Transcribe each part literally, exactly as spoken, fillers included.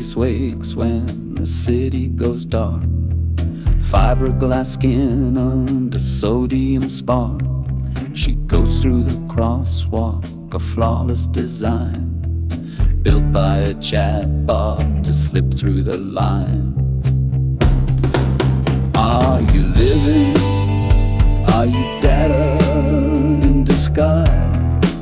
Beatrice wakes when the city goes dark. Fiberglass skin under sodium spark. She goes through the crosswalk, a flawless design, built by a chatbot to slip through the line. Are you living? Are you data in disguise?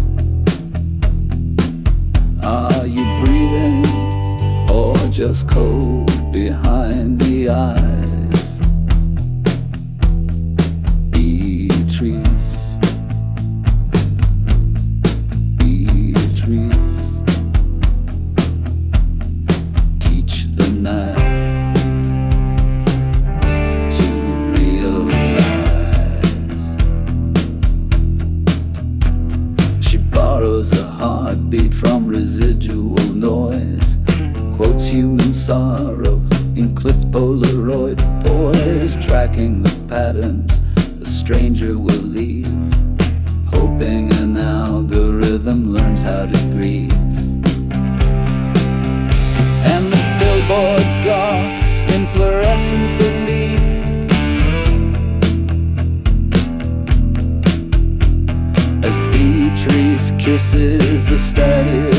Are you breathing, or just code behind the eyes? Beatrice, Beatrice, teach the night to realize. She borrows a heartbeat from residual noise, quotes human sorrow in clipped Polaroid poise, tracking the patterns a stranger will leave, hoping an algorithm learns how to grieve. And the billboard gawks in fluorescent belief, as Beatrice kisses the static